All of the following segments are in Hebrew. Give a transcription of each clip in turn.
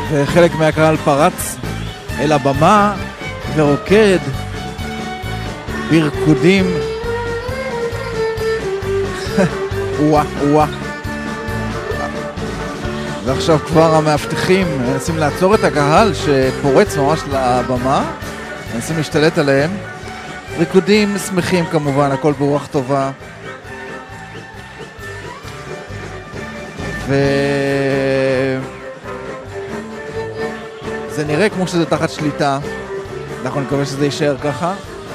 וחלק מהקהל פרץ אל הבמה ורוקד ברקודים. וואו. ועכשיו כבר המאבטחים מנסים לעצור את הקהל שפורץ ממש לבמה, מנסים להשתלט עליהם. ריקודים שמחים כמובן, הכל ברוח טובה. זה נראה כמו שזה תחת שליטה. אנחנו נקווה שזה יישאר ככה.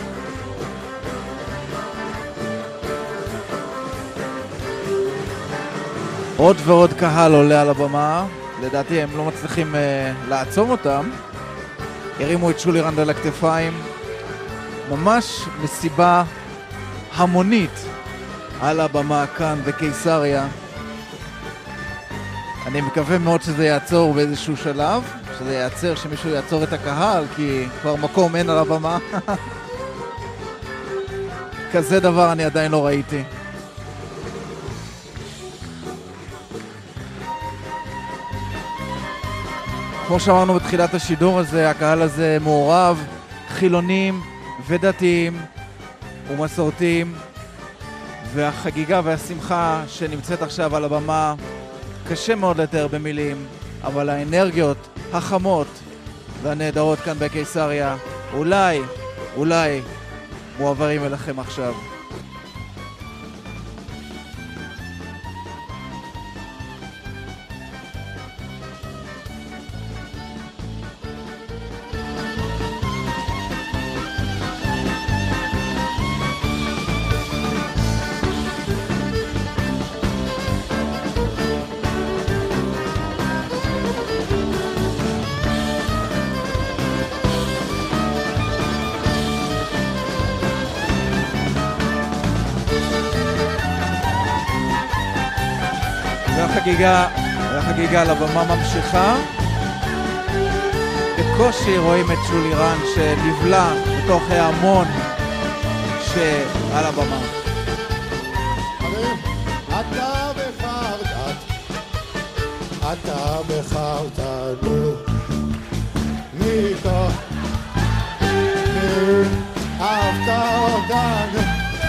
עוד ועוד קהל עולה על הבמה. לדעתי הם לא מצליחים לעצום אותם. הרימו את שולי רנד על הכתפיים. ממש מסיבה המונית על הבמה כאן בקיסריה. אני מקווה מאוד שזה יעצור באיזשהו שלב, שזה יעצר, שמישהו יעצור את הקהל, כי כבר מקום אין על הבמה. כזה דבר אני עדיין לא ראיתי. כמו שאמרנו בתחילת השידור הזה, הקהל הזה מעורב, חילונים ודתיים ומסורתיים, והחגיגה והשמחה שנמצאת עכשיו על הבמה קשה מאוד לתאר במילים, אבל האנרגיות החמות והנהדרות כאן בקיסריה אולי מועברים אליכם עכשיו. והחגיגה על הבמה ממשיכה. בקושי רואים את שולי רנד שנבלע בתוך ההמון שעל הבמה. אתה בחרתנו מתוך אהבת אותנו.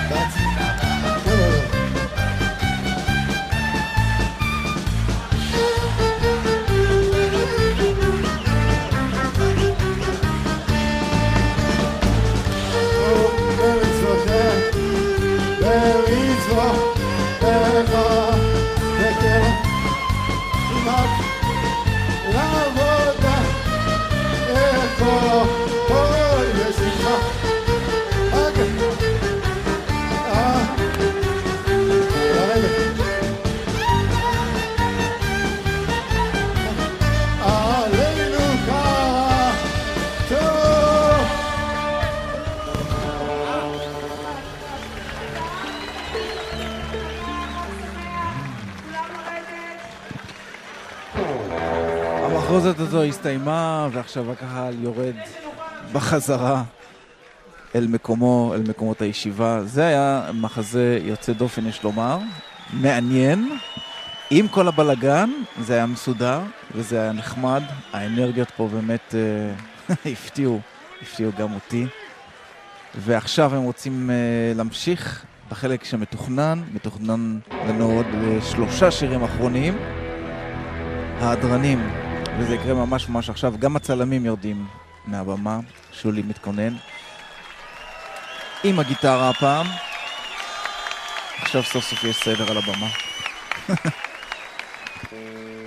המחרוזת הזו הסתיימה, ועכשיו הקהל יורד בחזרה אל מקומות הישיבה. זה היה מחזה יוצא דופן, יש לומר, מעניין. עם כל הבלגן, זה היה מסודר, וזה היה נחמד. האנרגיות פה באמת הפתיעו גם אותי. ועכשיו הם רוצים להמשיך בחלק שמתוכנן לנו עוד 3 שירים אחרונים. ההדרנים, וזה יקרה ממש עכשיו. גם הצלמים יורדים מהבמה. שולי מתכונן עם הגיטרה הפעם. עכשיו סוף סוף יש סדר על הבמה.